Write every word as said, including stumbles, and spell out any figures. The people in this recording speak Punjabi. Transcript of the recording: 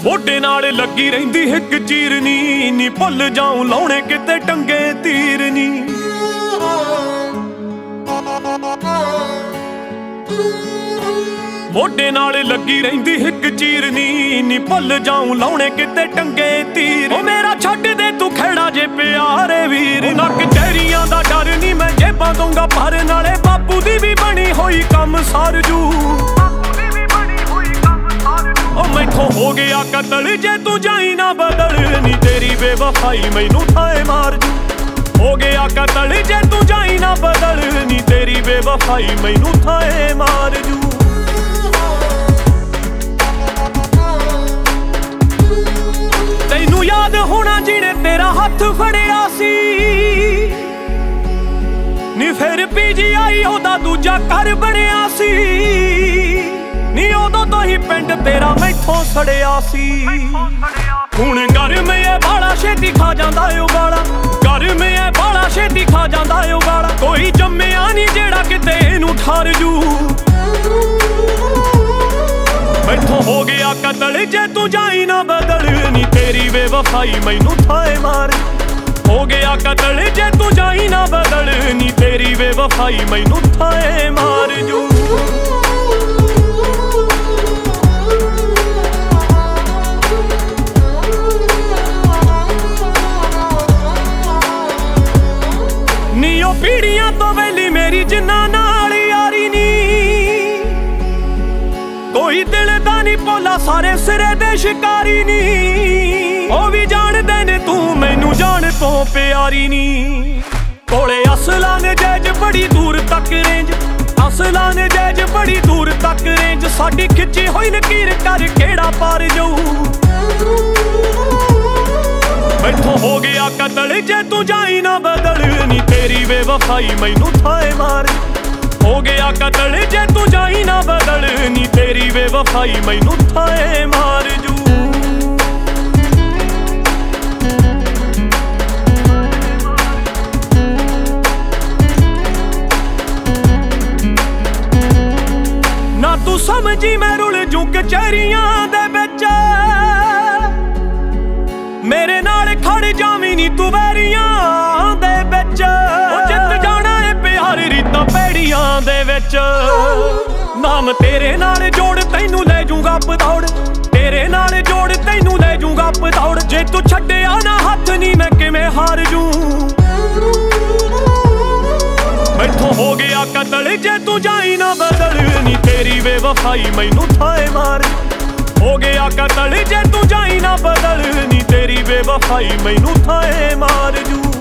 ਮੋਢੇ ਨਾਲ ਲੱਗੀ ਰਹਿੰਦੀ ਹਿੱਕ ਚੀਰਨੀ ਨੀ ਭੁੱਲ ਜਾਉ ਲਾਉਣੇ ਕਿਤੇ ਟੰਗੇ ਤੀਰ ਨੀ। ਮੋਢੇ ਨਾਲ ਲੱਗੀ ਰਹਿੰਦੀ ਹਿੱਕ ਚੀਰਨੀ ਨੀ ਭੁੱਲ ਜਾਉ ਲਾਉਣੇ ਕਿਤੇ ਟੰਗੇ ਤੀਰ। ਓ ਮੇਰਾ ਛੱਡ ਦੇ ਤੂੰ ਖੇੜਾ ਜੇ ਪਿਆਰੇ ਵੀਰ, ਨਾ ਕਚਹਿਰੀਆਂ ਦਾ ਡਰ ਨੀ ਮੈਂ ਜੇਬਾਂ ਦਊਂਗਾ ਭਰ, ਨਾਲੇ ਬਾਪੂ ਦੀ ਵੀ ਬਣੀ ਹੋਈ ਕੰਮ ਸਰਜੂ। ਓ ਮੈਥੋਂ ਹੋ ਗਿਆ ਕਤਲ ਜੇ ਤੂੰ ਜਾਈ ਨਾ ਬਦਲ, ਨੀ ਤੇਰੀ ਬੇਵਫਾਈ ਮੈਨੂੰ ਠਾਏ ਮਾਰ ਜੂ। ਹੋ ਗਿਆ ਕਤਲ ਜੇ ਤੂੰ ਜਾਈ ਨਾ ਬਦਲ, ਨੀ ਤੇਰੀ ਬੇਵਫਾਈ ਮੈਨੂੰ ਠਾਏ ਮਾਰ ਜੂ। ਤੈਨੂੰ ਯਾਦ ਹੋਣਾ ਜਿਹਨੇ ਤੇਰਾ ਹੱਥ ਫੜਿਆ ਸੀ, ਨੀ ਫਿਰ ਪੀ ਜੀ ਆਈ ਉਹਦਾ ਦੂਜਾ ਘਰ ਬਣਿਆ ਸੀ। ਨੀ ਉਦੋਂ ਤੋਂ ਹੀ ਪਿੰਡ ਤੇਰਾ ਮੈਥੋਂ ਸੜਿਆ ਸੀ। ਹੁਣ ਗਰਮ ਏ ਬਾਲਾ ਛੇਤੀ ਖਾ ਜਾਂਦਾ ਓ ਗਾਲਾ, ਗਰਮ ਏ ਬਾਲਾ ਛੇਤੀ ਖਾ ਜਾਂਦਾ ਓ ਗਾਲਾ। ਕੋਈ ਜੰਮਿਆ ਨੀ ਜਿਹੜਾ ਕਿਤੇ ਇਹਨੂੰ ਠਰ ਜੂ। ਮੈਥੋਂ ਹੋ ਗਿਆ ਕਤਲ ਜੇ ਤੂੰ ਜਾਈ ਨਾ ਬਦਲ, ਨੀ ਤੇਰੀ ਬੇਵਫਾਈ ਮੈਨੂੰ ਠਾਏ ਮਾਰ। ਹੋ ਗਿਆ ਕਤਲ ਜੇ ਤੂੰ ਜਾਈ ਨਾ ਬਦਲ, ਨੀ ਤੇਰੀ ਬੇਵਫਾਈ ਮੈਨੂੰ ਠਾਏ ਮਾਰ ਜੂ। ਨੀ ਉਹ ਪੀੜੀਆਂ ਤੋਂ ਵੈਲੀ ਮੇਰੀ ਜਿੰਨਾ ਨਾਲ ਯਾਰੀ ਨੀ, ਕੋਈ ਦਿਲ ਦਾ ਨੀ ਭੋਲਾ ਸਾਰੇ ਸਿਰੇ ਦੇ ਸ਼ਿਕਾਰੀ ਨੀ। ਉਹ ਵੀ ਜਾਣਦੇ ਨੇ ਤੂੰ ਮੈਨੂੰ ਜਾਣ ਤੋਂ ਪਿਆਰੀ ਨੀ। ਕੋਲੇ ਅਸਲਾਂ ਨੇ ਜੈਜ ਬੜੀ ਦੂਰ ਤੱਕ ਰੇਂਜ, ਅਸਲਾਂ ਨੇ ਜੈਜ ਬੜੀ ਦੂਰ ਤੱਕ ਰੇਂਜ। ਸਾਡੀ ਖਿੱਚੀ ਹੋਈ ਲਕੀਰ ਕਰ ਕਿਹੜਾ ਪਾਰ ਜਾਊ। ਮੈਥੋਂ ਹੋ ਗਿਆ ਕਤਲ ਜੇ ਤੂੰ ਜਾਈ ਨਾ ਬਦਲ, ਨੀ ਤੇਰੀ ਬੇਵਫਾਈ ਮੈਨੂੰ ਠਾਏ ਮਾਰ। ਹੋ ਗਿਆ ਕਤਲ ਜੇ ਤੂੰ ਜਾਈ ਨਾ ਬਦਲ, ਨੀ ਤੇਰੀ ਬੇਵਫਾਈ ਮੈਨੂੰ ਠਾਏ ਮਾਰ ਜੂ। ਨਾ ਤੂੰ ਸਮਝੀ ਮੈਂ ਰੁਲ ਜੂ ਕਚਹਿਰੀਆਂ ਦੇ ਵਿੱਚ, ਮੇਰੇ ਨਾਲ ਖੜ ਜਾਵੀਂ ਨੀ ਤੂੰ ਵੈਰੀਆਂ ਦੇ ਵਿੱਚ। ਉਹ ਜਿੱਤ ਜਾਣਾ ਏ ਪਿਆਰ ਰੀਤਾਂ ਪੈੜੀਆਂ ਦੇ ਵਿੱਚ। ਨਾਮ ਤੇਰੇ ਨਾਲ ਜੋੜ ਤੈਨੂੰ ਲੈ ਜੂਗਾ ਪਦੌੜ, ਤੇਰੇ ਨਾਲ ਜੋੜ ਤੈਨੂੰ ਲੈ ਜੂਗਾ ਪਦੌੜ। ਜੇ ਤੂੰ ਛੱਡਿਆ ਨਾ ਹੱਥ ਨੀ ਮੈਂ ਕਿਵੇਂ ਹਾਰ ਜੂ। ਮੈਥੋਂ ਹੋ ਗਿਆ ਕਤਲ ਜੇ ਤੂੰ ਜਾਈ ਨਾ ਬਦਲ, ਨੀ ਤੇਰੀ ਬੇਵਫਾਈ ਮੈਨੂੰ ਠਾਏ ਮਾਰ। ਹੋ ਗਿਆ ਕਤਲ ਜੇ ਤੂੰ ਜਾਈ ਨਾ ਬਦਲ, ਨੀ ਤੇਰੀ ਬੇਵਫਾਈ ਮੈਨੂੰ ਠਾਏ ਮਾਰ ਜੂ।